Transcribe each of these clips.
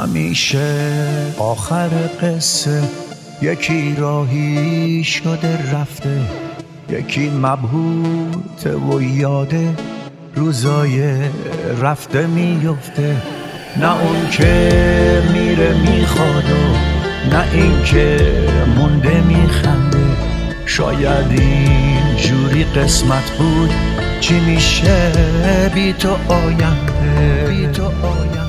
همیشه آخر قصه یکی راهی شده رفته، یکی مبهوته و یاده روزای رفته میفته. نه اون که میره میخواد و نه این که مونده میخنده. شاید این جوری قسمت بود، چی میشه بی تو آینده، بی تو آینده.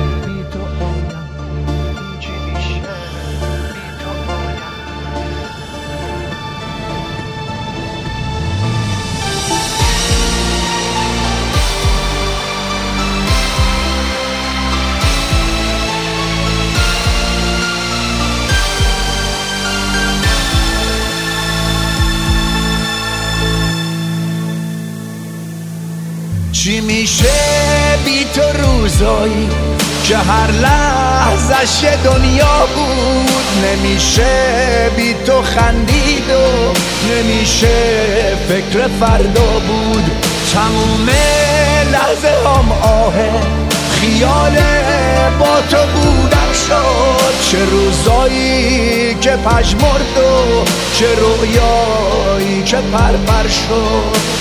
چی میشه بی تو روزایی که هر لحظش دنیا بود؟ نمیشه بی تو خندید و نمیشه فکر فردا بود. تموم لحظه هم آهه خیال با تو بودم شد. چه روزایی که پژمرد و چه رویایی که پرپر شد.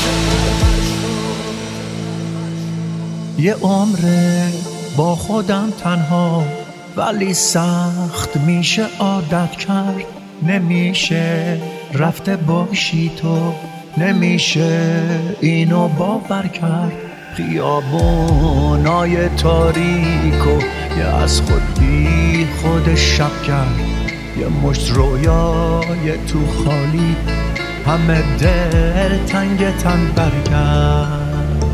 یه عمره با خودم تنها، ولی سخت میشه عادت کرد. نمیشه رفته باشی تو، نمیشه اینو باور کرد. خیابونای تاریکو یه از خود بی خود شب کرد. یه مشت رویای تو خالی همه دل تنگ تن برگرد.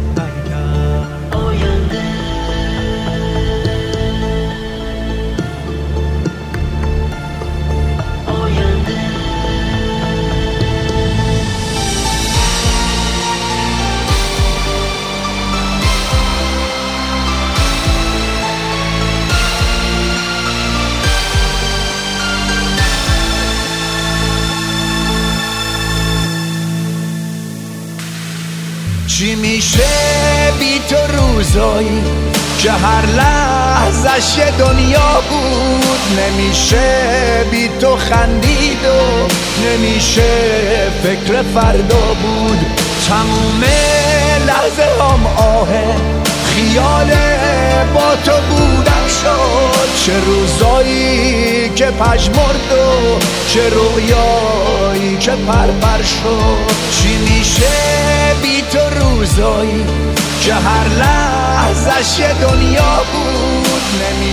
چی میشه بی تو روزایی که هر لحظش دنیا بود؟ نمیشه بی تو خندید و نمیشه فکر فردا بود. تموم لحظه هم آهه خیال با تو بودم شد. چه روزایی که پژمرد و چه رویایی که پرپر شد. چی میشه بی تو روزایی که هر لحظش دنیا بود؟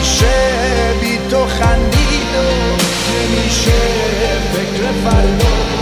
نمیشه بی تو خندید و نمیشه فکر فردا.